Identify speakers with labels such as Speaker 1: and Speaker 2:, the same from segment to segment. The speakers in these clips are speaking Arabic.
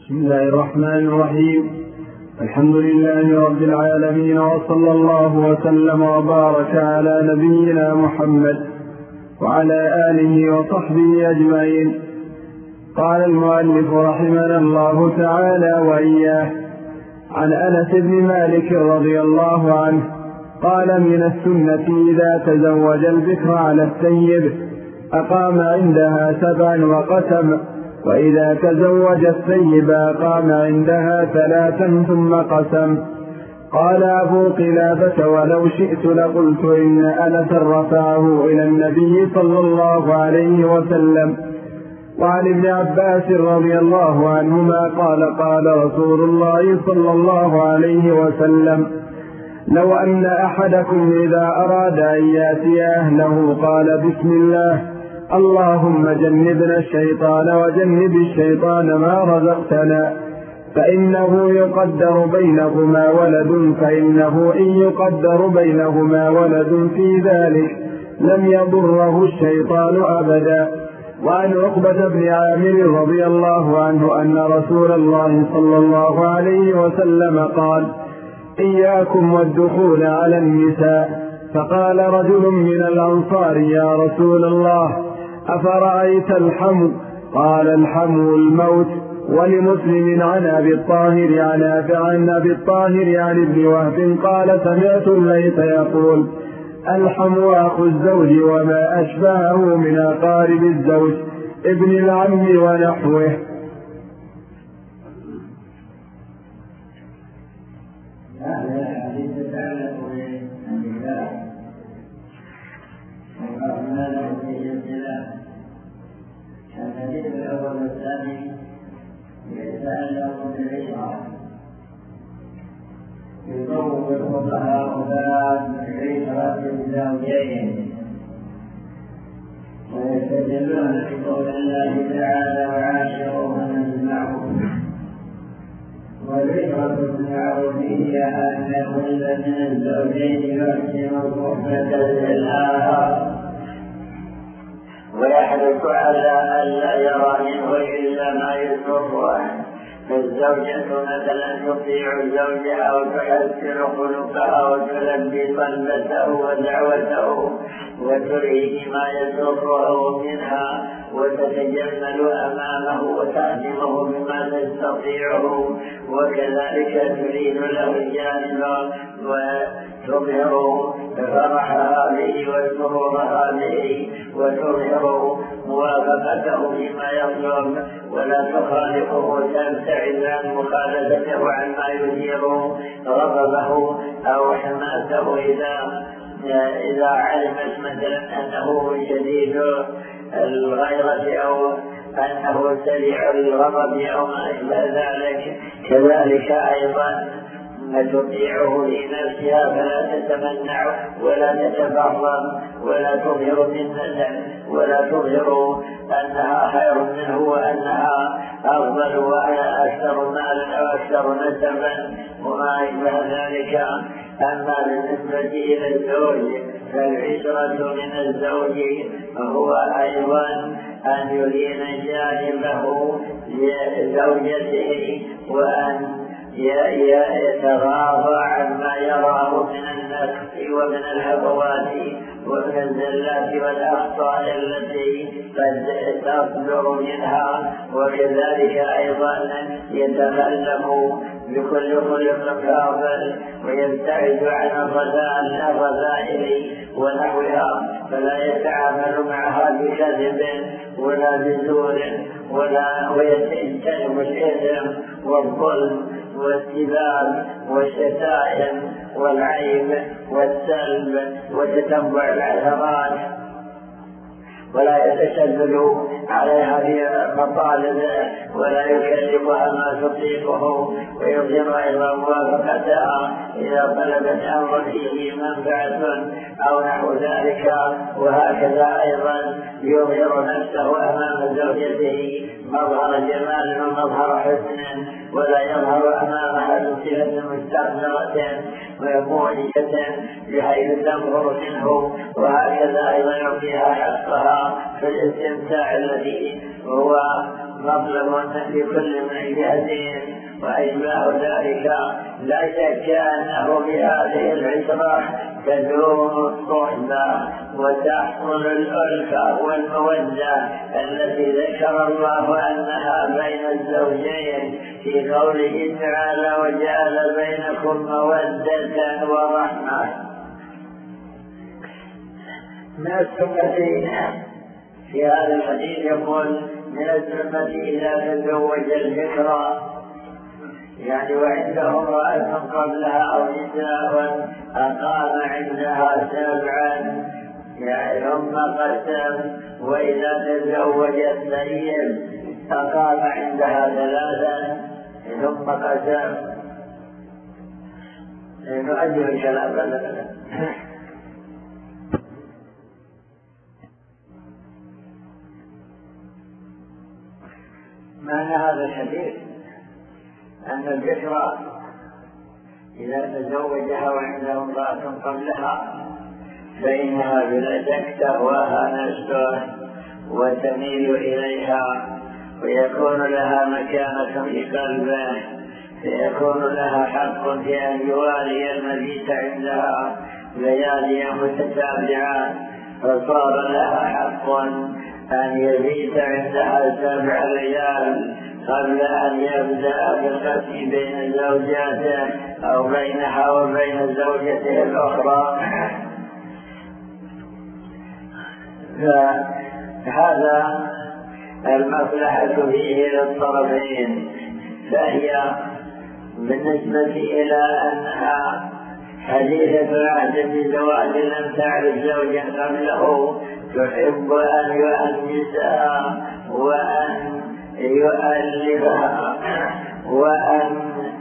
Speaker 1: بسم الله الرحمن الرحيم. الحمد لله رب العالمين، وصلى الله وسلم وبارك على نبينا محمد وعلى آله وصحبه أجمعين. قال المؤلف رحمنا الله تعالى وإياه: عن أنس بن مالك رضي الله عنه قال: من السنة إذا تزوج البكر على الثيب أقام عندها 7 وقسم، وإذا تزوج الثيب أقام عندها 3 ثم قسم. قال أبو قلابة: ولو شئت لقلت إن أنس رفعه إلى النبي صلى الله عليه وسلم. وعن ابن عباس رضي الله عنهما قال: قال رسول الله صلى الله عليه وسلم: لو أن أحدكم إذا أراد أن يأتي أهله قال: بسم الله، اللهم جنبنا الشيطان وجنب الشيطان ما رزقتنا، فإنه يقدر بينهما ولد في ذلك لم يضره الشيطان أبدا. وعن عقبة بن عامر رضي الله عنه أن رسول الله صلى الله عليه وسلم قال: إياكم والدخول على النساء. فقال رجل من الأنصار: يا رسول الله، أفرأيت الحمو؟ قال: الحمو الموت. ولمسلم عن أبي الطاهر عن ابن وهب قال: سمعت الليث يقول: الحمو أخو الزوج وما أشبهه من أقارب الزوج، ابن العم ونحوه.
Speaker 2: الحديث الأول والثاني يتعلق بالعشرة. يضرب الفقهاء ذات عشرة الزوجين، ويستدلون بقول الله تعالى: وعاشروهن بالمعروف. والعشرة بالمعروف هي أن كل من الزوجين يحسن الصحبة للآخر، ويحرص على ألا يرى منه إلا ما يسره. فالزوجة مثلا تطيع زوجها وتحسن خلقها وتلبي طلبته ودعوته وتريه ما يسره منها وتتجمل أمامه وتعلمه بما تستطيعه، وكذلك تريد له الجانب وتظهر فرحها به وسرورها به وتظهر موافقته فيما يطلب، ولا تخالفه تبتعد عن مخالفته عما يثير غضبه أو حماسه إذا علمت مثلا أنه شديد الغيرة أو أنه سريع الغضب أو ما أشبه ذلك. كذلك أيضا تطيعه لنفسها فلا تتمنع ولا تتبرم ولا تظهر منة ولا تظهر أنها خير منه وأنها أفضل وأنا أكثر مالا أو أكثر نسبا وما أشبه ذلك. أما بالنسبة إلى الزوج فالعشرة من الزوج هو أيضا أن يلين جانبه لزوجته وأن يتغاضى عما يراه من النقص ومن الهفوات ومن الزلات والأخطاء التي قد تصدر منها، وكذلك أيضا يتكلم بكل خلق فاضل ويبتعد عن الرذائل ونحوها، فلا يتعامل معها بكذب ولا بزور ويجتنب الإثم والظلم والسباب والشتائم والعيب والسلب وتتبع العثرات، ولا يتشدد عليها بمطالب ولا يكلفها ما تطيقه، ويظهر أيضا موافقتها إذا طلبت أمر فيه منفعة أو نحو ذلك. وهكذا أيضا يظهر نفسه أمام زوجته مظهر جمال ومظهر حسن، ولا يظهر أمامها بصفة مستقبلة وموجهة بحيث تنظر منه. وهكذا أيضا يعطيها حقها في الاستمتاع الذي هو مطلب لكل من جهتين وأشباه ذلك. لا شك أنه بهذه العشرة تدوم الصحبة وتحصل الألفة والمودة التي ذكر الله أنها بين الزوجين في قوله تعالى وجعل بينكم مودة ورحمة. من السنة في هذا الحديث يقول من السنة إذا تزوج الذكرى يعني وعنده امرأة قبلها أو نساء أقام عندها 7 يعني ثم قسم، وإذا تزوج الثيب أقام عندها 3 ثم قسم. نؤجل الكلام هذا. معنى هذا الحديث أن الذكرى إذا تزوجها وعنده امرأة قبلها فإنها بلا شك تهواها نفسه وتميل إليها ويكون لها مكانة في قلبه، فيكون لها حق في أن يوالي المبيت عندها ليالي متتابعة، فصار لها حق أن يبيت عندها 7 ليال قبل أن يبدأ بالقسم بين زوجاته أو بينها وبين زوجته الأخرى. فهذا المصلحة فيه للطرفين، فهي بالنسبة إلى أنها حديثة العهد بزواج لم تعرف زوجا قبله تحب أن يؤنسها وأن يؤلفها وأن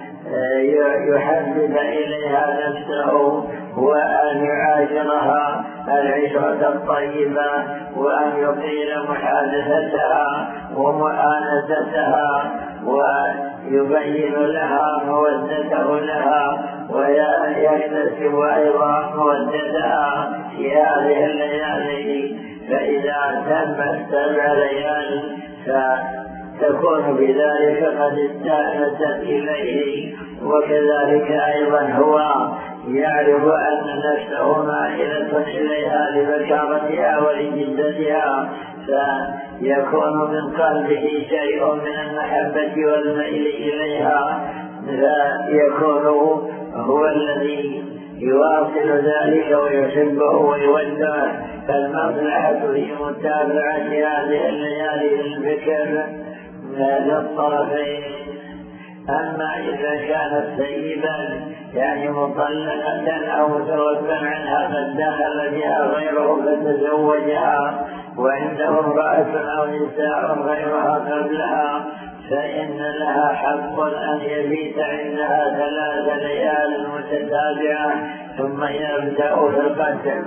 Speaker 2: يحبب إليها نفسه وأن يعاشرها العشرة الطيبة وأن يطيل محادثتها ومؤانستها ويبين لها مودته لها ويكتسب أيضا مودتها في هذه الليالي. فإذا تمت 7 ليال فتكون بذلك قد استأنست إليه، وكذلك أيضا هو يعرف أن نفسه مائلة إليها لبكارتها ولجدتها، فيكون من قلبه شيء من المحبة والميل إليها، فيكون هو الذي يواصل ذلك ويحبه ويوده. فالمصلحة في متابعة هذه الليالي للبكر للطرفين. أما إذا كانت سيبا يعني مطلقة أو متوفى عنها قد دخل بها غيره فتزوجها وعنده امرأة أو نساء غيرها قبلها فإن لها حق أن يبيت عندها 3 ليال متتابعة ثم يبدأ في القسم.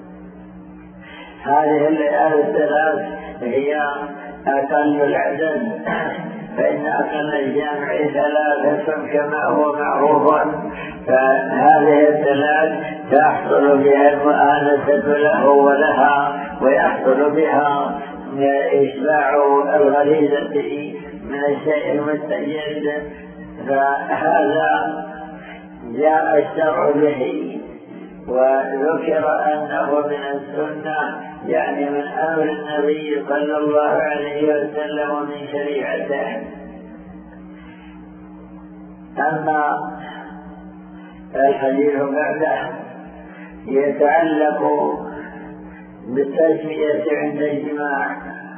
Speaker 2: هذه الليالي 3 هي أقل العدد، فإن أقل الجمع 3 كما هو معروف، فهذه 3 تحصل بها المؤانسة له ولها ويحصل بها إشباع الغريزة من الشيء المستجد. فهذا جاء الشرع به وذكر أنه من السنة يعني من أمر النبي صلى الله عليه وسلم من شريعته. أما الحديث بعده يتعلق بالتسمية عند الجماع.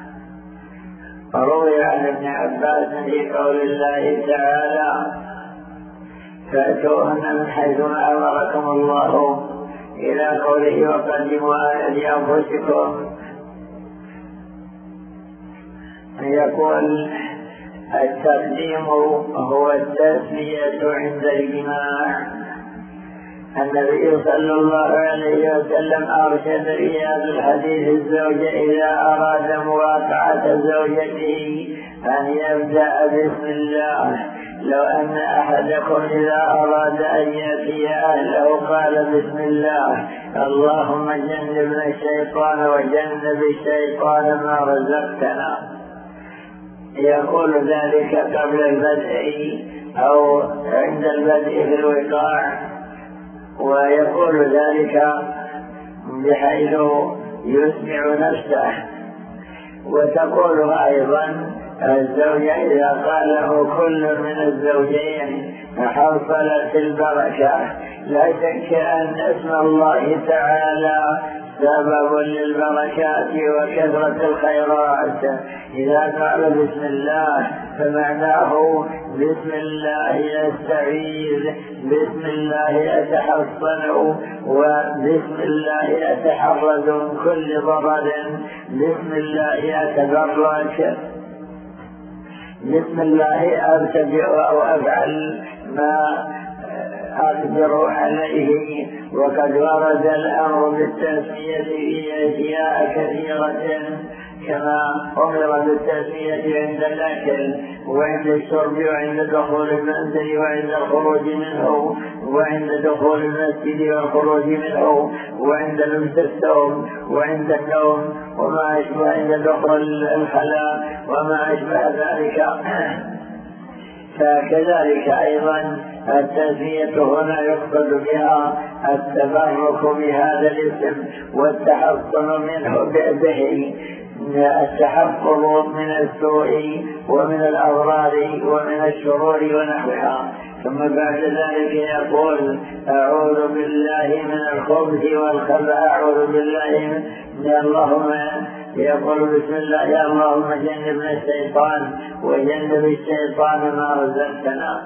Speaker 2: روي عن ابن عباس في قول الله تعالى فأتوهن من حيث ما أمركم الله إلى قوله وقدموا لأنفسكم. يقول التقديم هو التسمية عند الجماع. النبي صلى الله عليه وسلم أرشد في هذا الحديث الزوج إذا أراد مواقعة زوجته أن يبدأ بسم الله. لو أن أحدكم إذا أراد أن يأتي أهله قال بسم الله اللهم جنبنا الشيطان وجنب الشيطان ما رزقتنا. يقول ذلك قبل البدء أو عند البدء في الوقاع، ويقول ذلك بحيث يسمع نفسه. وتقول أيضا الزوجة إذا قال له كل من الزوجين حصلت البركة. لا شك أن اسم الله تعالى سبب للبركات وكثرة الخيرات. إذا قال بسم الله فمعناه بسم الله يستعيذ، بسم الله أتحصن، وبسم الله أتحرز من كل ضرر، بسم الله أتبرك، بسم الله أرتجع أو أفعل ما أقدر عليه. وقد ورد الأمر بالتسمية في أشياء كثيرة، كما أمر بالتسمية عند الأكل وعند الشرب وعند دخول المنزل وعند الخروج منه وعند دخول المسجد والخروج منه وعند لبس الثوب وعند النوم وما أشبه عند دخول الخلاء وما أشبه ذلك. فكذلك أيضا التسمية هنا يقصد بها التبرك بهذا الاسم والتحصن منه به، التحفظ من السوء ومن الأضرار ومن الشرور ونحوها. ثم بعد ذلك يقول أعوذ بالله من الخبث والخبث، أعوذ بالله من اللهم، يقول بسم الله اللهم جنبنا الشيطان وجنب الشيطان ما رزقتنا.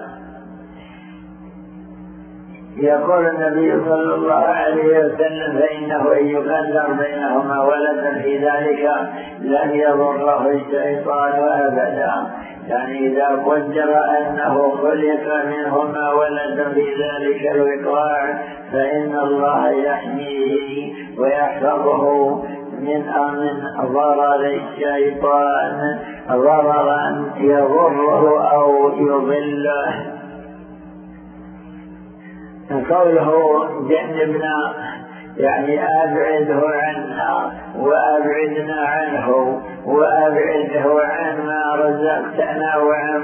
Speaker 2: يقول النبي صلى الله عليه وسلم فإنه إن يقدر بينهما ولدا في ذلك لم يضره الشيطان أبدا. يعني إذا قدر أنه خلق منهما ولد في ذلك الوقاع فإن الله يحميه ويحفظه من ضرر الشيطان ضررا يضره أو يضله. قوله جنبنا يعني أبعده عنا وأبعدنا عنه وأبعده عما رزقتنا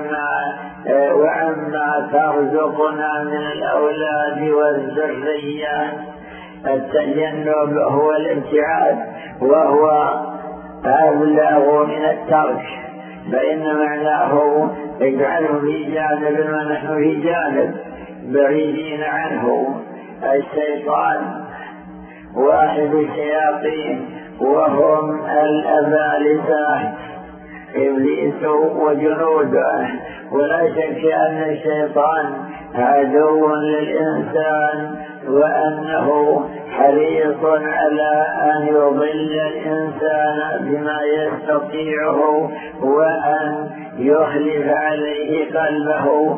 Speaker 2: وعما ترزقنا من الأولاد والذريات. التجنب هو الابتعاد وهو أبلغ من الترك، فإن معناه اجعله في جانب ونحن في جانب بعيدين عنه. الشيطان واحد الشياطين وهم الأبالسة إبليس وجنوده، ولا شك أن الشيطان عدو للإنسان وأنه حريص على أن يضل الإنسان بما يستطيعه وأن يخلف عليه قلبه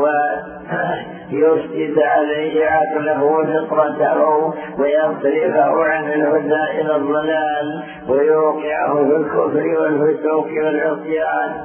Speaker 2: ويفسد عليه عقله وفطرته ويصرفه عن الهدى إلى الضلال ويوقعه في الكفر والفسوق والعصيان.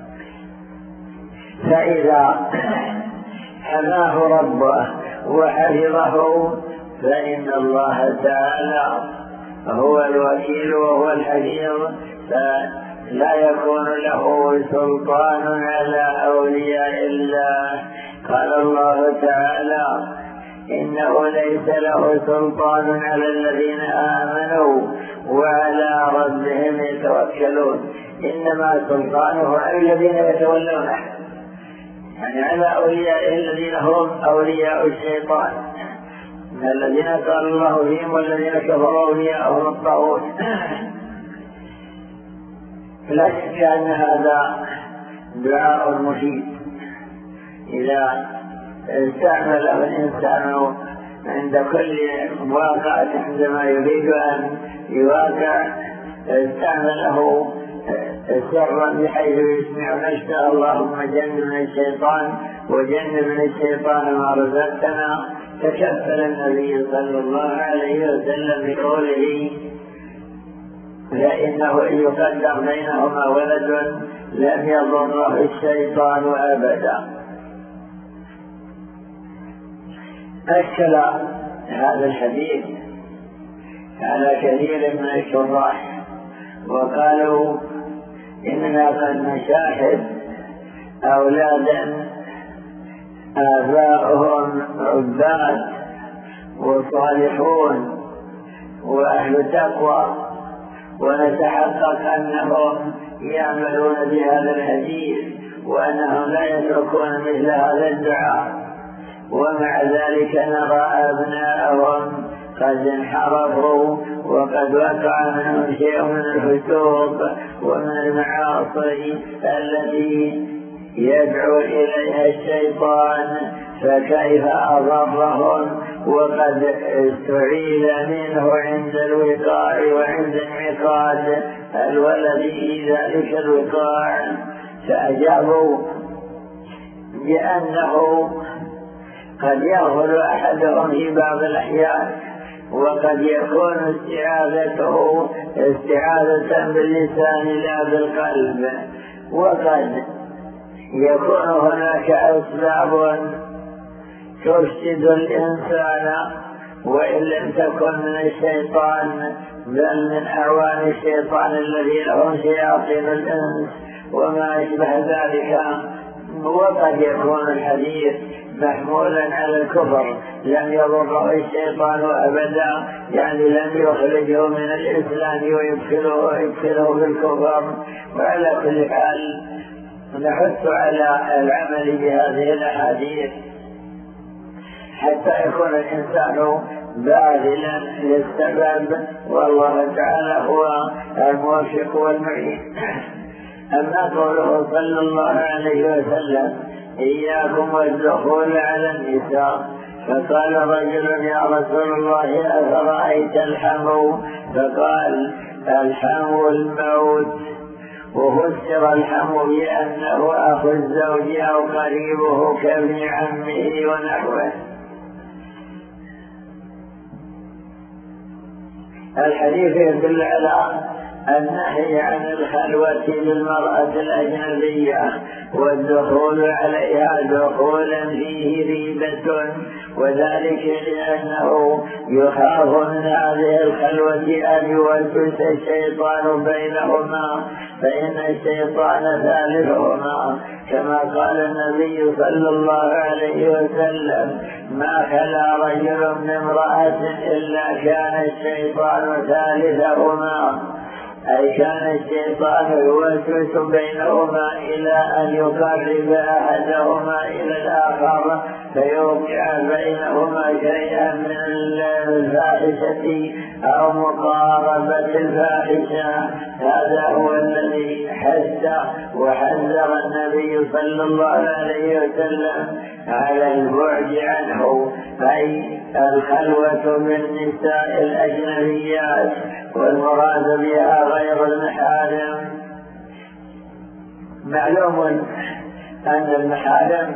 Speaker 2: فإذا حماه ربه وحفظه فإن الله تعالى هو الوكيل وهو الحفيظ، فلا يكون له سلطان على أولياء الله. قال الله تعالى إنه ليس له سلطان على الذين آمنوا وعلى ربهم يتوكلون، إنما سلطانه على الذين يتولونه، يعني على أولياء الذين هم أولياء الشيطان الذين قال الله فيهم والذين كفروا أولياءهم الطاغوت. لا شك أن هذا دعاء مفيد إذا استعمله الإنسان عند كل واقع، عندما يريد أن يواقع استعمله سرا بحيث يسمع نفسه اللهم جنبنا الشيطان وجنبنا الشيطان ما رزقتنا. تكفل النبي صلى الله عليه وسلم بقوله فإنه إن يقدر بينهما ولد لم يضره الشيطان أبدا. أشكل هذا الحديث على كثير من الشراح وقالوا إننا قد نشاهد أولادا آباؤهم عباد وصالحون وأهل تقوى، ونتحقق أنهم يعملون بهذا الحديث وأنهم لا يتركون مثل هذا الدعاء، ومع ذلك نرى أبناءهم قد انحرفوا وقد وقع منهم شيء من الفسوق ومن المعاصي التي يدعو إليها الشيطان، فكيف أضرهم وقد استعيذ منه عند الوقاع وعند انعقاد الولد في ذلك الوقاع. فأجابوا بأنه قد يغفل أحدهم في بعض الأحيان، وقد يكون استعاذته استعاذة باللسان لا بالقلب، وقد يكون هناك أسباب تفسد الإنسان وإن لم تكن من الشيطان بل من أعوان الشيطان الذي لهم شياطين الإنس وما أشبه ذلك. وقد يكون الحديث محمولا على الكفر، لم يضره الشيطان أبدا، يعني لم يخرجه من الإسلام ويدخله بالكفر. وعلى كل حال نحث على العمل بهذه الأحاديث حتى يكون الإنسان باذلا للسبب، والله تعالى هو الموفق والمعين. أما قوله صلى الله عليه وسلم إياكم والدخول على النساء، فقال رجل يا رسول الله أفرأيت الحمو؟ فقال الحمو الموت، وفسر الحمو بأنه أخو الزوج أو قريبه كابن عمه ونحوه. الحديث يدل على النهي عن الخلوة بالمرأة الأجنبية والدخول عليها دخولا فيه ريبة، وذلك لأنه يخاف من هذه الخلوة أن يوسوس الشيطان بينهما، فإن الشيطان ثالثهما، كما قال النبي صلى الله عليه وسلم ما خلا رجل من امرأة إلا كان الشيطان ثالثهما، أي كان الشيطان يوسوس بينهما إلى أن يقرب أحدهما إلى الآخر فيوقع بينهما شيئا من الفاحشة أو مقاربة الفاحشة. هذا هو الذي حث وحذر النبي صلى الله عليه وسلم على البعد عنه، أي الخلوة بالنساء الأجنبيات، والمراد بها غير المحارم. معلوم أن المحارم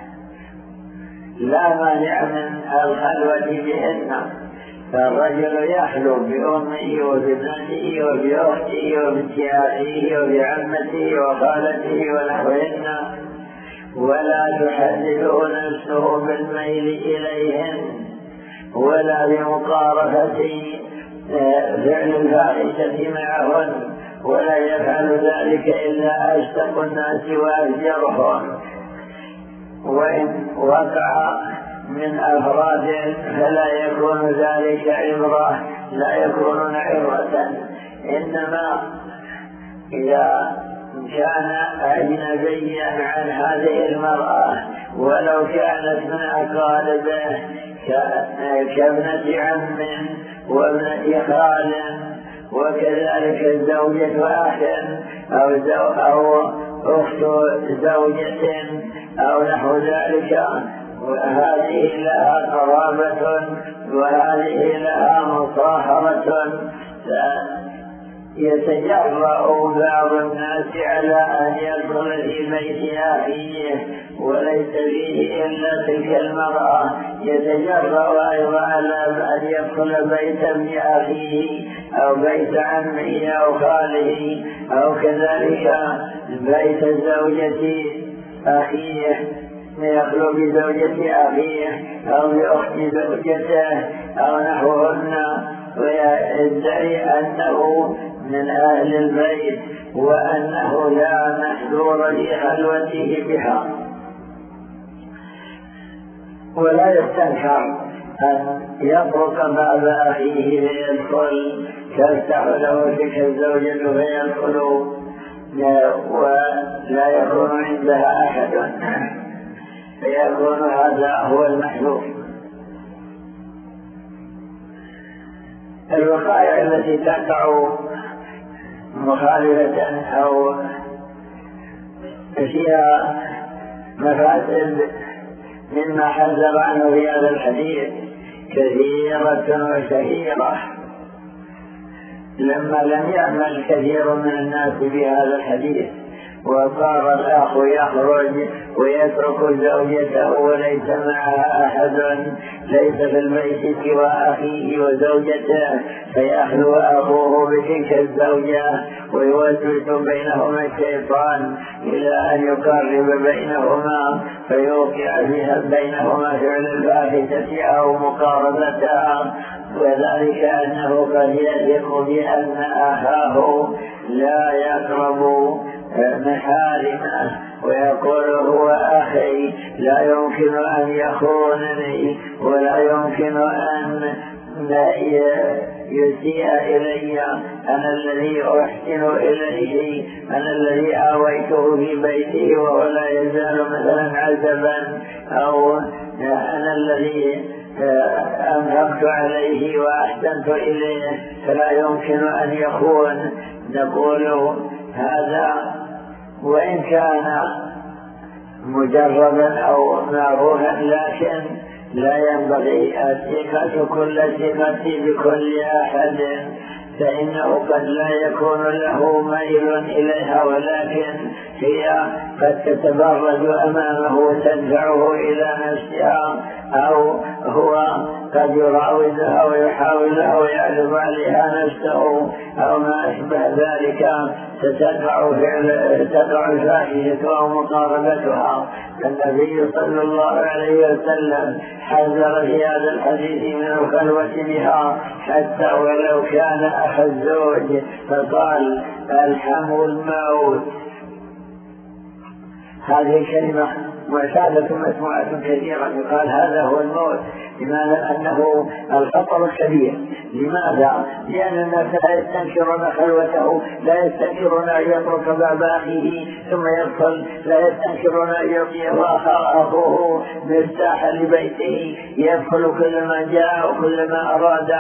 Speaker 2: لا مانع من الخلوة بهن، فالرجل يخلو بأمه وبابنته وبأخته وبنت أخيه وبعمته وخالته ونحوهن، ولا تحدده نفسه بالميل إليهن ولا بمقارفة فعل الفاحشة معهن، ولا يفعل ذلك إلا أشتق الناس وأفجرهم. وإن وقع من أفراد فلا يكون ذلك عبرة، لا يكونون عبرة، إنما إذا كان أجنبيا عن هذه المرأة ولو كانت من أقاربه كابنة عم وابنة خال، وكذلك زوجة أخ أو أخت زوجة أو نحو ذلك، وهذه لها قرابة وهذه لها مصاهرة، يتجرأ بعض الناس على أن يدخل في بيت أخيه وليس فيه إلا تلك المرأة، يتجرأ أيضا على أن يدخل بيت ابن أخيه أو بيت عمه أو خاله أو كذلك بيت زوجة أخيه، يخلو بزوجة أخيه أو بأخت زوجته أو نحوهن، ويدعي أنه من أهل البيت وأنه لا محذور في خلوته بها، ولا يستنكر أن يطرق باب أخيه فيدخل، تفتح له تلك الزوجة فيدخل ولا يكون عندها أحد، فيكون هذا هو المحذور. الوقائع التي تقع مخالفة أو فيها مفاسد مما حذر عنه في هذا الحديث كثيرة وشهيرة، لما لم يعمل كثير من الناس بهذا الحديث وصار الأخ يخرج ويترك زوجته وليس معها أحد، ليس في البيت سوى أخيه وزوجته، فيخلو أخوه بتلك الزوجة ويوسوس بينهما الشيطان إلى أن يقرب بينهما فيوقع بها بينهما فعل الفاحشة أو مقاربتها، وذلك أنه قد يثق بأن أخاه لا يقرب محارمه ويقول هو أخي لا يمكن أن يخونني ولا يمكن أن يسيء إلي، أنا الذي أحسن إليه، أنا الذي آويته في بيته وهو لا يزال مثلا عزبا، أو أنا الذي أنفقت عليه وأحسنت إليه فلا يمكن أن يخون. نقول هذا وإن كان مجربا أو معروفا، لكن لا ينبغي الثقة كل ثقة بكل أحد، فإنه قد لا يكون له ميل إليها، ولكن هي قد تتبرج أمامه تدفعه إلى نفسها، أو هو قد يراودها ويحاول أو يعرض عليها نفسه أو ما أشبه ذلك، تدفع الفاحشة أو مقاربتها. النبي صلى الله عليه وسلم حذر في هذا الحديث من الخلوة بها حتى ولو كان أخ الزوج، فقال الحم الموت. هذه الكلمة معتادة مسموعة كثيرا، يقال هذا هو الموت، لماذا؟ أنه الخطر الكبير. لماذا؟ لأن الناس لا يستنكرون خلوته، لا يستنكرون أن يترك باب أخيه ثم يدخل، لا يستنكرون أن يعطيه أخوه مفتاحا لبيته يدخل كل ما جاء وكل ما أراد.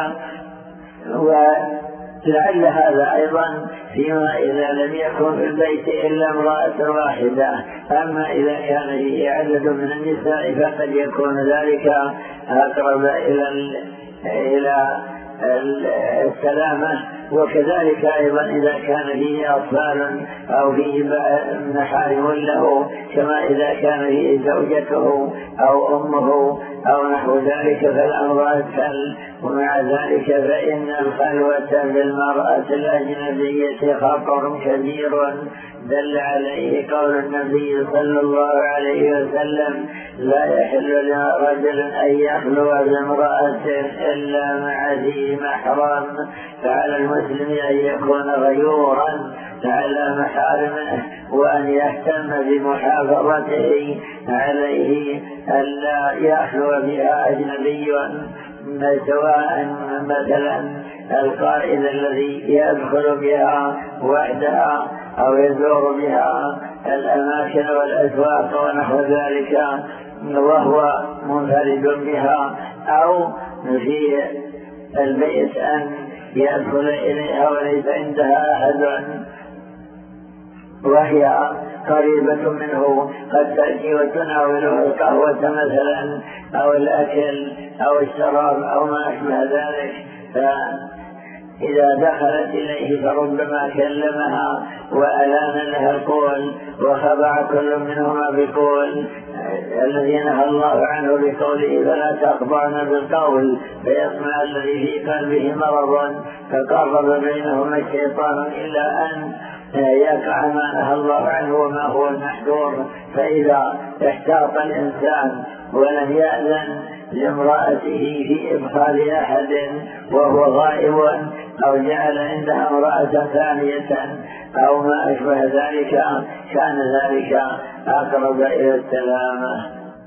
Speaker 2: ولعل هذا أيضا فيما إذا لم يكن في البيت إلا امرأة واحدة، أما إذا كان فيه عدد من النساء فقد يكون ذلك أقرب إلى السلامة. وكذلك أيضا إذا كان فيه أطفال أو فيه محارم له، كما إذا كان فيه زوجته أو أمه أو نحو ذلك فالأمر أسهل. ومع ذلك فإن الخلوة بالمرأة الأجنبية خطر كبير دل عليه قول النبي صلى الله عليه وسلم لا يحل لرجل أن يخلو بامرأة إلا مع ذي محرم، فعلى المسلم أن يكون غيورا على محارمه وأن يهتم بمحافظته عليه ألا يخلو بها أجنبي، سواء مثلا القائد الذي يدخل بها وحدها أو يزور بها الأماكن والأسواق ونحو ذلك وهو منفرد بها، أو في البيت أن يدخل إليها وليس عندها أحد وهي قريبة منه، قد تأتي وتناوله القهوة مثلا أو الأكل أو الشراب أو ما أشبه ذلك، فإذا دخلت إليه فربما كلمها وألان لها القول وخضع كل منهما بقول الذي نهى الله عنه بقوله فلا تخضعن بالقول فيطمع الذي في قلبه مرض، فقرب بينهما الشيطان إلا أن يقع ما نهى الله عنه وما هو المحذور. فإذا احتاط الإنسان ولم يأذن لامرأته في إدخال أحد وهو غائب، أو جعل عندها امرأة ثانية أو ما أشبه ذلك، كان ذلك أقرب إلى السلامة.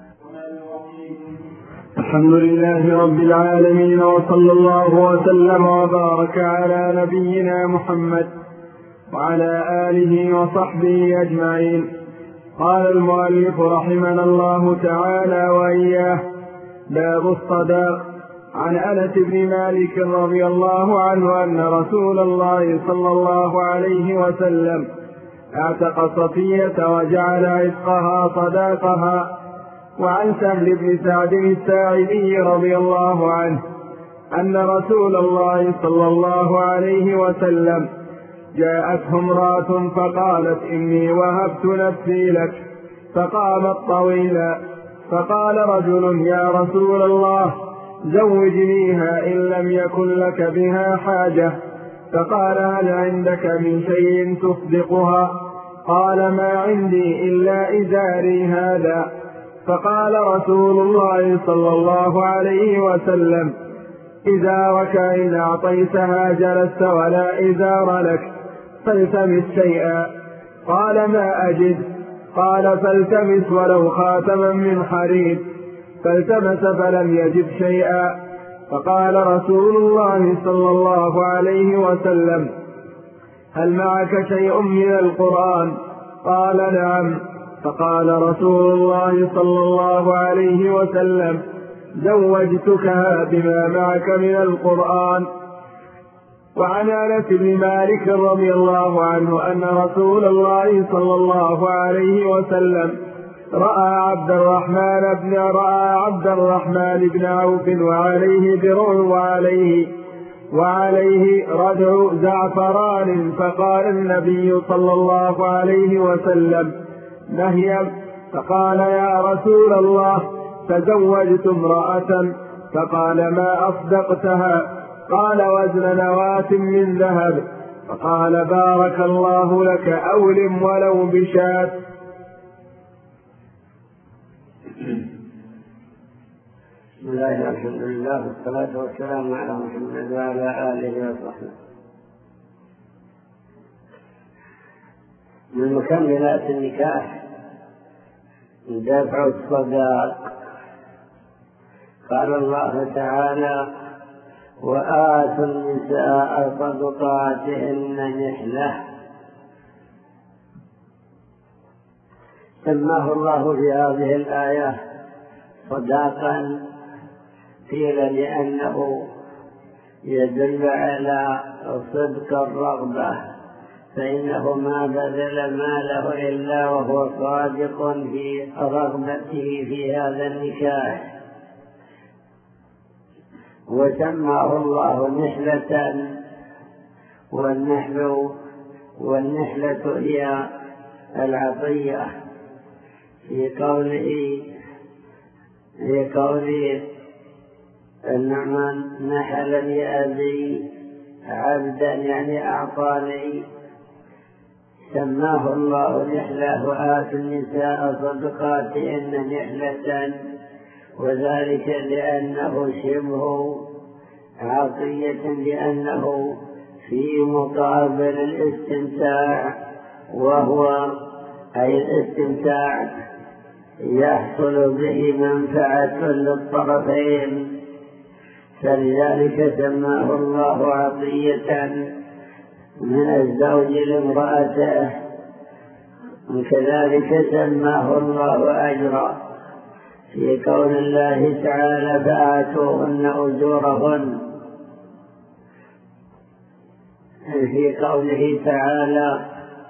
Speaker 1: الحمد لله رب العالمين، وصلى الله وسلم وبارك على نبينا محمد وعلى آله وصحبه أجمعين. قال المؤلف رحمنا الله تعالى وإياه: باب الصداق. عن أنس بن مالك رضي الله عنه أن رسول الله صلى الله عليه وسلم اعتق صفية وجعل عتقها صداقها. وعن سهل بن سعد الساعدي رضي الله عنه أن رسول الله صلى الله عليه وسلم جاءته امرأة فقالت: إني وهبت نفسي لك. فقامت طويلا، فقال رجل: يا رسول الله، زوجنيها إن لم يكن لك بها حاجة. فقال: هل عندك من شيء تصدقها؟ قال: ما عندي إلا إزاري هذا. فقال رسول الله صلى الله عليه وسلم: إزارك إن أعطيتها جلست ولا إزار لك، فالتمس شيئا. قال: ما أجد. قال: فالتمس ولو خاتما من حرير. فالتمس فلم يجد شيئا. فقال رسول الله صلى الله عليه وسلم: هل معك شيء من القرآن؟ قال: نعم. فقال رسول الله صلى الله عليه وسلم: زوجتكها بما معك من القرآن. وعن أنس بن مالك رضي الله عنه أن رسول الله صلى الله عليه وسلم رأى عبد الرحمن بن عوف وعليه درع وعليه ردع زعفران. فقال النبي صلى الله عليه وسلم: نهيا. فقال: يا رسول الله، تزوجت امرأة. فقال: ما أصدقتها؟ قال: وزن نواة من ذهب. فقال: بارك الله لك، أولم ولو بشاة.
Speaker 2: بسم الله والحمد لله والصلاة والسلام على محمد وعلى آله وصحبه. من مكملات النكاح دفع الصداق. قال الله تعالى: وآتوا النساء صدقاتهن نحلة. سماه الله في هذه الآية صداقا، قيل لأنه يدل على صدق الرغبة، فإنه ما بذل ماله إلا وهو صادق في رغبته في هذا النكاح. وسماه الله نحلة، والنحلة هي العطية، في قوله النعمان: نحل لأبي عبدا، يعني أعطاني. سماه الله نحلة. وآتوا النساء صدقاتهن نحلة، وذلك لأنه شبه عطية، لأنه في مقابل الاستمتاع، وهو أي الاستمتاع يحصل به منفعة للطرفين، فلذلك سماه الله عطية من الزوج لامرأته. وكذلك سماه الله أجرا في قول الله تعالى: فآتوهن أجورهن. في قوله تعالى: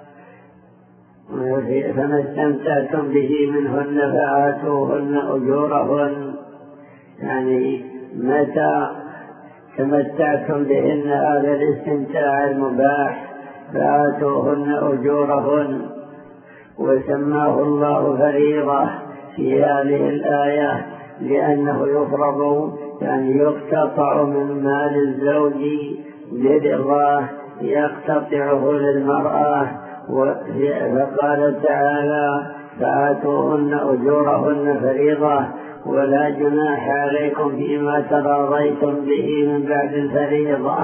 Speaker 2: فما استمتعتم به منهن فآتوهن أجورهن، يعني متى تمتعتم بهن هذا الاستمتاع المباح فآتوهن أجورهن. وسماه الله فريضة في هذه الآية لأنه يفرض، يعني يقتطع من مال الزوج برضاه يقتطعه للمرأة. فقال تعالى: فآتوهن أجورهن فريضة ولا جناح عليكم فيما تراضيتم به من بعد الفريضة،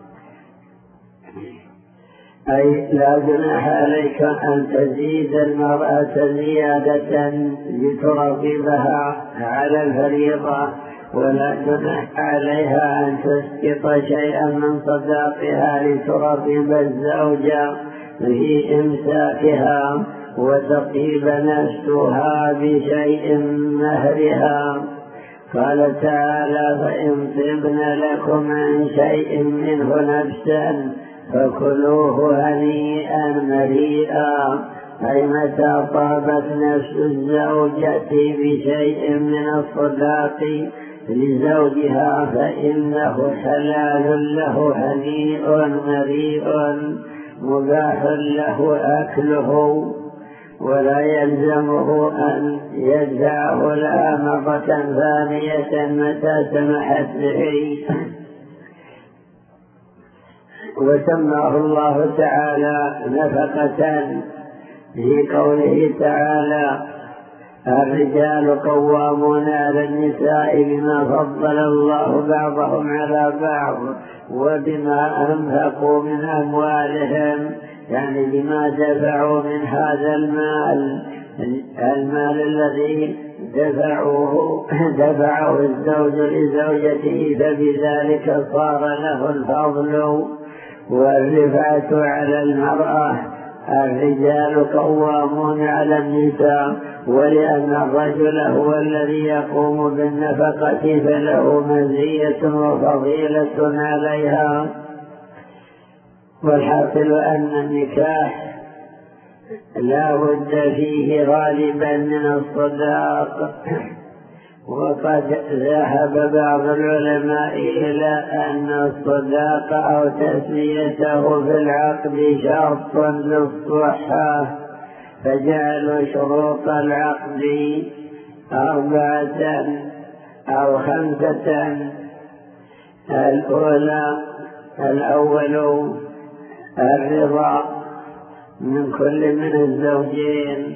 Speaker 2: أي لا جناح عليك أن تزيد المرأة زيادة لترغبها على الفريضة، ولا جناح عليها أن تسقط شيئا من صداقها لترغب الزوج في إمساكها وتطيب نفسها بشيء مهرها. قال تعالى: فإن طبن لكم عن شيء منه نفسا فكلوه هنيئا مريئا، أي متى طابت نفس الزوجة بشيء من الصداق لزوجها فإنه حلال له هنيء مريء مباح له أكله، ولا يلزمه أن يدفعه لها مرة ثانية متى سمحت به. وسماه الله تعالى نفقة في قوله تعالى: الرجال قوامون على النساء بما فضل الله بعضهم على بعض وبما أنفقوا من أموالهم، يعني بما دفعوا من هذا المال الذي دفعه الزوج لزوجته، فبذلك صار له الفضل والرفعة على المرأة. الرجال قوامون على النساء، ولأن الرجل هو الذي يقوم بالنفقة فله مزية وفضيلة عليها. والحاصل أن النكاح لا بد فيه غالبا من الصداق، وقد ذهب بعض العلماء إلى أن الصداق أو تسميته في العقد شرط للصحة، فجعلوا شروط العقد 4 أو 5. الأول الرضا من كل من الزوجين،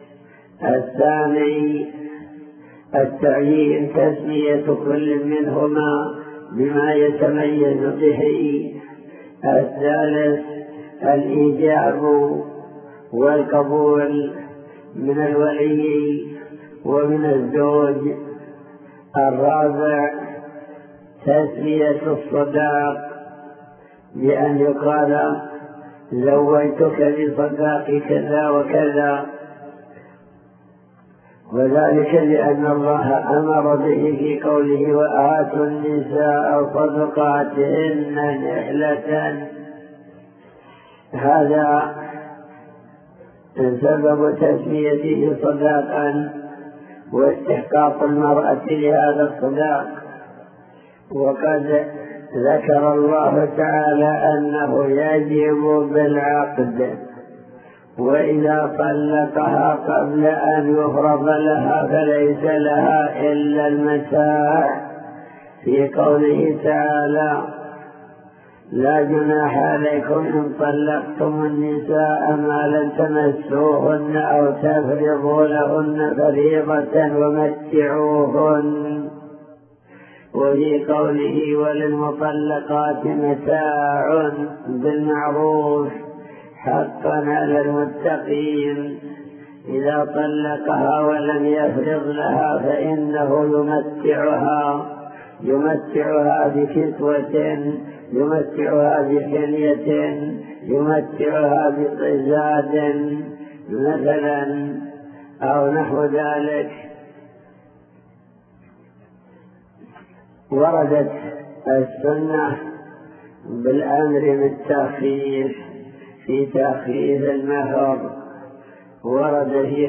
Speaker 2: الثاني التعيين تسمية كل منهما بما يتميز به، الثالث الإيجاب والقبول من الولي ومن الزوج، الرابع تسمية الصداق بأن يقال: زوجتك بصداق كذا وكذا، وذلك لأن الله أمر به في قوله: وآتوا النساء صدقاتهن نحلة. هذا سبب تسميته صداقا واستحقاق المرأة لهذا الصداق. وقد ذكر الله تعالى أنه يجب بالعقد، وإذا طلقها قبل أن يفرض لها فليس لها إلا المتاع، في قوله تعالى: لا جناح عليكم إن طلقتم النساء ما لم تمسوهن أو تفرضوا لهن فريضة ومتعوهن. وفي قوله: وللمطلقات متاع بالمعروف حقا على المتقين. إذا طلقها ولم يفرض لها فإنه يمتعها بكسوة، يمتعها بحلية، يمتعها بطزاد مثلا أو نحو ذلك. وردت السنة بالأمر بالتخفيف في تخفيف المهر، ورد في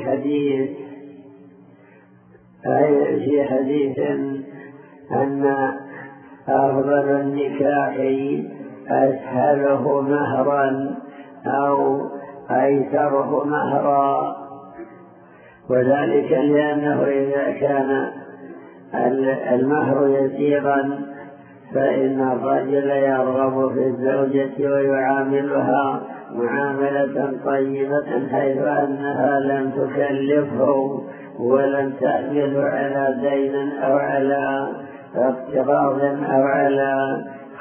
Speaker 2: حديث أن أفضل النكاح أسهله مهرا أو أيسره مهرا، وذلك لأنه إذا كان المهر يسيرا فإن الرجل يرغب في الزوجة ويعاملها معاملة طيبة حيث أنها لم تكلفه ولم تحمله على دين أو على اقتراض أو على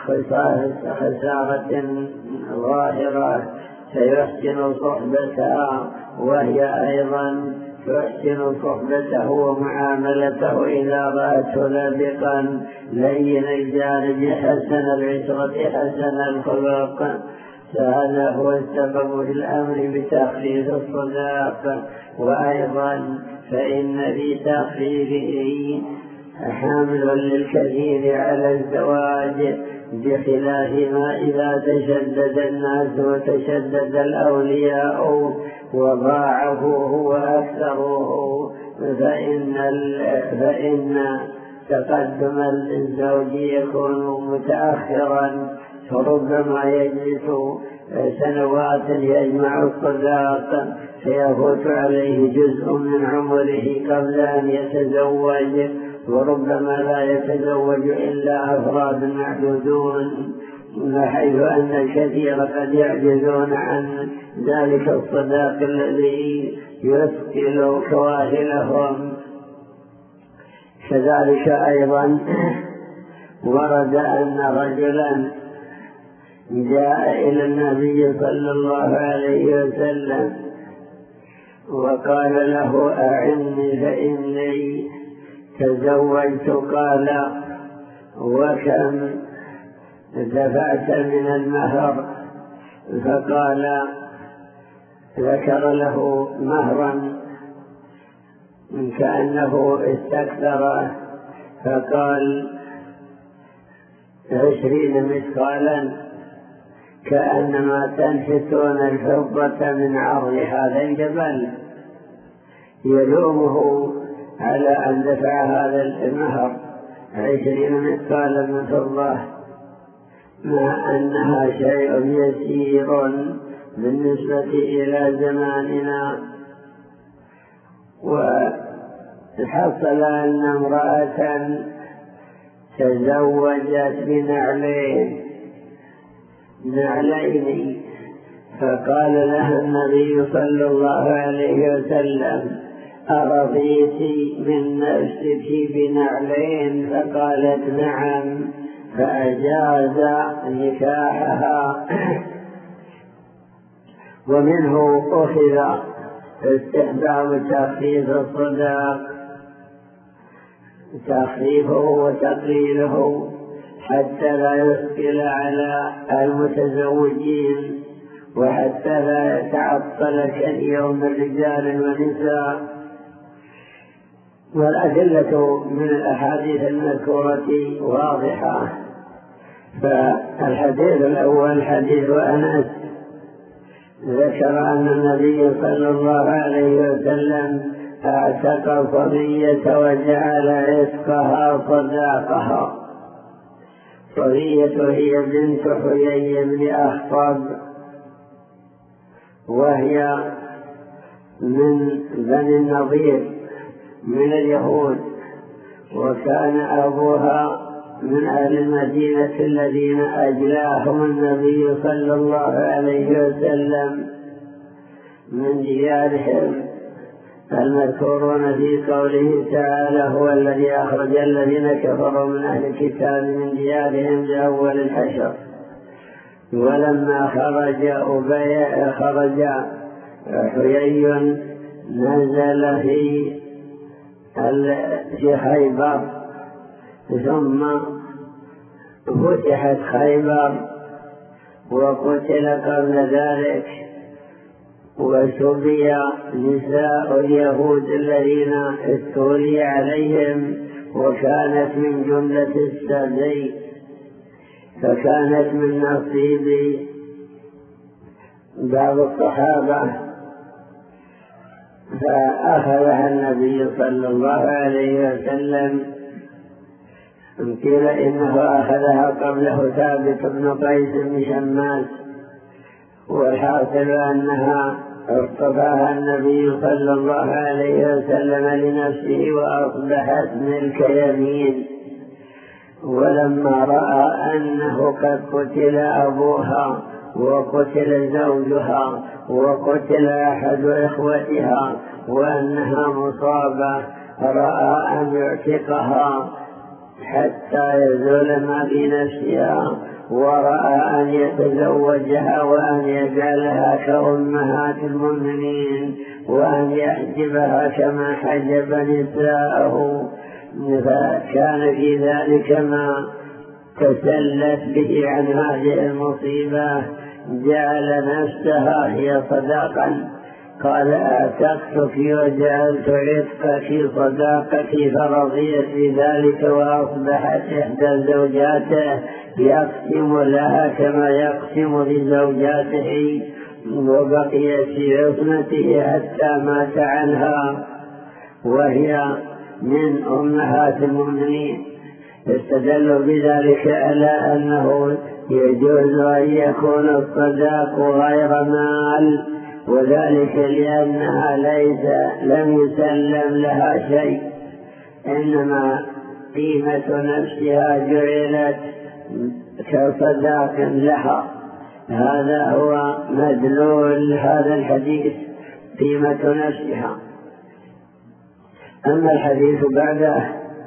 Speaker 2: خسارة ظاهرة، فيحسن صحبتها وهي أيضا تحسن صحبته ومعاملته إذا رأته لبقا لين الجانب حسن العشرة حسن الخلق، فهذا هو السبب في الأمر بتخفيف الصداق. وأيضا فإن في تخفيفه حامل للكثير على الزواج، بخلاف ما إذا تشدد الناس وتشدد الأولياء وضاعفوه وأكثروه، فإن تقدم الزوج يكون متأخرا، فربما يجلس سنوات يجمع الصداق فيفوت عليه جزء من عمره قبل أن يتزوج، وربما لا يتزوج إلا أفراد معدودون، حيث أن الكثير قد يعجزون عن ذلك الصداق الذي يثقل كواهلهم. كذلك أيضا ورد أن رجلا جاء إلى النبي صلى الله عليه وسلم وقال له أعني فإني تزوجت. قال وكم دفعت من المهر؟ فقال ذكر له مهرا كأنه استكثر، فقال 20 مثقالا، كأنما تنحتون الفضة من عرض هذا الجبل. يلومه على أن دفع هذا المهر 20 مثقالا من فضة، مع أنها شيء يسير بالنسبة إلى زماننا. وحصل أن امرأة تزوجت بنعلين، فقال لها النبي صلى الله عليه وسلم أرضيت من نفسك بنعلين؟ فقالت نعم، فأجاز نكاحها. ومنه أخذ استحباب تخفيف الصداق، تخفيفه وتقليله حتى لا يثقل على المتزوجين، وحتى لا يتعطل كثير من الرجال والنساء. والأدلة من الأحاديث المذكورة واضحة. فالحديث الأول حديث أنس ذكر أن النبي صلى الله عليه وسلم اعتق صبية وجعل عتقها صداقها. صبية هي بنت حيي بن أخطب، وهي من بني النضير من اليهود، وكان أبوها من أهل المدينة الذين أجلاهم النبي صلى الله عليه وسلم من ديارهم، المذكورون في قوله تعالى هو الذي أخرج الذين كفروا من أهل الكتاب من ديارهم لأول الحشر. ولما خرج حيي نزل في خيبر، ثم فتحت خيبر وقتل قبل ذلك، وسبي نساء اليهود الذين استولي عليهم، وكانت من جملة السبي، فكانت من نصيب بعض الصحابة، فأخذها النبي صلى الله عليه وسلم. قيل إنه أخذها قبله ثابت بن قيس بن شماس، والحاصل أنها اصطفاها النبي صلى الله عليه وسلم لنفسه وأصبحت ملك يمين. ولما رأى أنه قد قتل أبوها وقتل زوجها وقتل أحد إخوتها وأنها مصابة، رأى أن يعتقها حتى يزول ما في نفسها، ورأى أن يتزوجها وأن يجعلها كأمهات المؤمنين وأن يحجبها كما حجب نساءه. فكان في ذلك ما تسلت به عن هذه المصيبة، جعل نفسها هي صداقا، قال أعتقتك وجعلت عتقك صداقتي، فرضيت بذلك وأصبحت إحدى زوجاته يقسم لها كما يقسم لزوجاته، وبقيت في عصمته حتى مات عنها وهي من أمهات المؤمنين. استدلوا بذلك على أنه يجوز أن يكون الصداق غير مال، وذلك لأنها لم يسلم لها شيء، إنما قيمة نفسها جعلت كصداق لها. هذا هو مدلول هذا الحديث، قيمة نفسها. أما الحديث بعده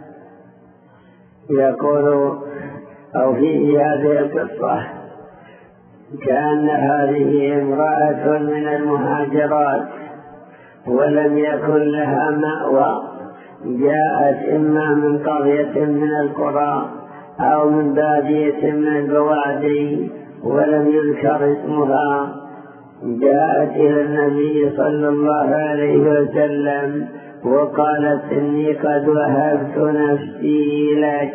Speaker 2: يقول أو فيه هذه القصة: كأن هذه امرأة من المهاجرات ولم يكن لها مأوى، جاءت إما من قرية من القرى أو من بادية من البوادي ولم يذكر اسمها، جاءت إلى النبي صلى الله عليه وسلم وقالت: إني قد وهبت نفسي لك.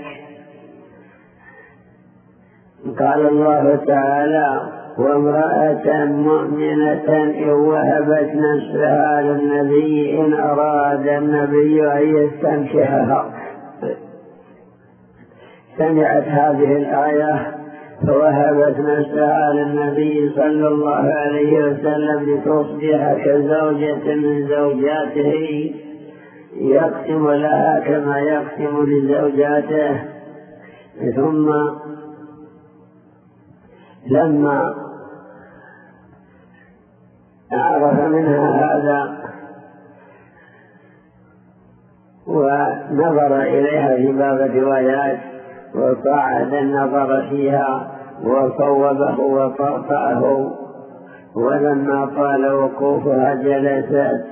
Speaker 2: قال الله تعالى: وامرأة مؤمنة إن وهبت نفسها للنبي إن أراد النبي أن يستنكحها. سمعت هذه الآية فوهبت نفسها للنبي صلى الله عليه وسلم لتصبح كزوجة من زوجاته، يقسم لها كما يقسم لزوجاته. ثم لما عرف منها هذا ونظر إليها في بعض الروايات وصعد النظر فيها وصوبه وطأطأه، ولما طال وقوفها جلست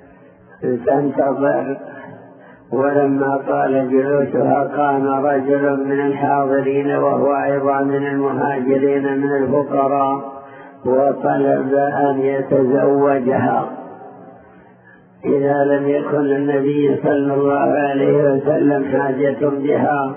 Speaker 2: تنتظر، ولما طال جلوسها قام رجل من الحاضرين وهو أيضا من المهاجرين من الفقراء وطلب أن يتزوجها إذا لم يكن للنبي صلى الله عليه وسلم حاجة بها.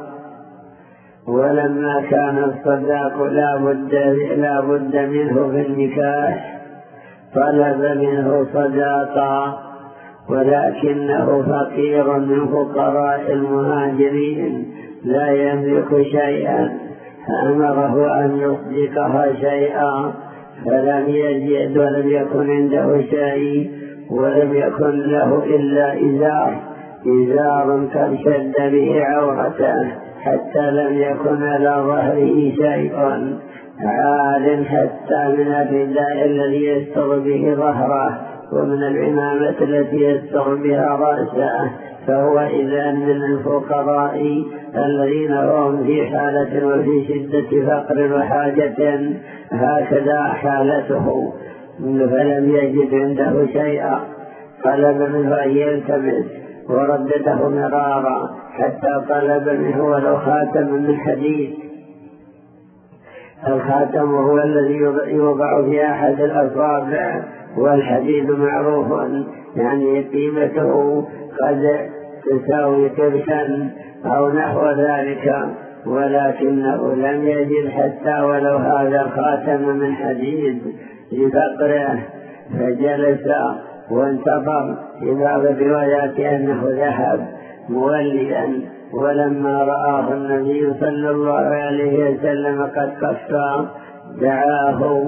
Speaker 2: ولما كان الصداق لا بد منه في النكاح طلب منه صداقا، ولكنه فقير من فقراء المهاجرين لا يملك شيئا، فأمره أن يصدقها شيئا، فلم يجد ولم يكن عنده شيء، ولم يكن له إلا إزار قد شد به عورته حتى لم يكن على ظهره شيء، عال حتى من الرداء الذي يستر به ظهره ومن العمامة التي يستر بها رأسه، فهو إذا من الفقراء الذين هم في حالة وفي شدة فقر وحاجة، هكذا حالته. فلم يجد عنده شيئا، طلب منه أن يلتمس وردده مرارا حتى طلب منه ولو خاتم من حديد. الخاتم هو الذي يوضع في أحد الأصابع، والحديد معروف يعني قيمته قد تساوي قرشا أو نحو ذلك، ولكنه لم يجد حتى ولو هذا الخاتم من حديد لفقره، فجلس وانتظر. في بعض الروايات أنه ذهب موليا، ولما رآه النبي صلى الله عليه وسلم قد قصى دعاه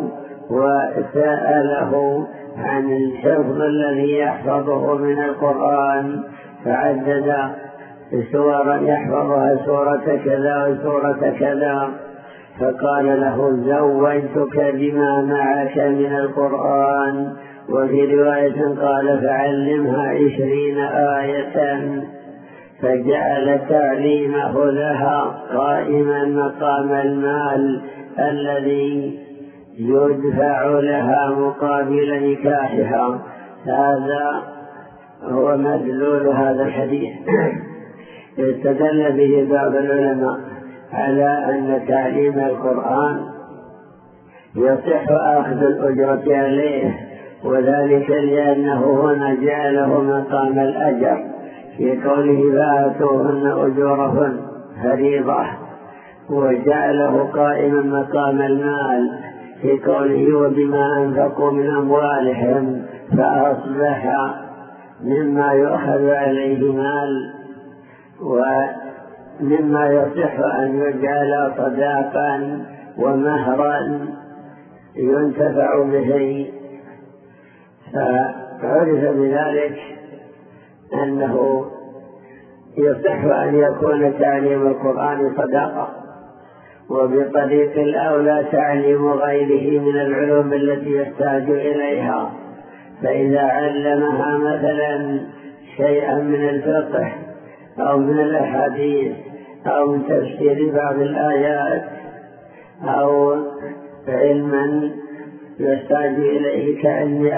Speaker 2: وسأله عن الحفظ الذي يحفظه من القرآن، فعدد سورا يحفظها سورة كذا وسورة كذا، فقال له زوجتك بما معك من القرآن. وفي رواية قال فعلمها 20 آية، فجعل تعليمه لها قائما مقام المال الذي يدفع لها مقابل نكاحها. هذا هو مدلول هذا الحديث. استدل به بعض العلماء على أن تعليم القرآن يصح أخذ الأجرة عليه، وذلك لأنه هنا جعله مقام الأجر في قوله فآتوهن أجورهن فريضة، وجعله قائما مقام المال في قوله وبما أنفقوا من أموالهم، فأصبح مما يؤخذ عليه مال، ومما يصح أن يجعل صداقا ومهرا ينتفع به. فعرف بذلك أنه يصح أن يكون تعليم القرآن صداقة، وبطريق الأولى تعليم غيره من العلوم التي يحتاج إليها. فإذا علمها مثلا شيئا من الفقه أو من الأحاديث أو من تفسير بعض الآيات أو علما يحتاج إليه كأن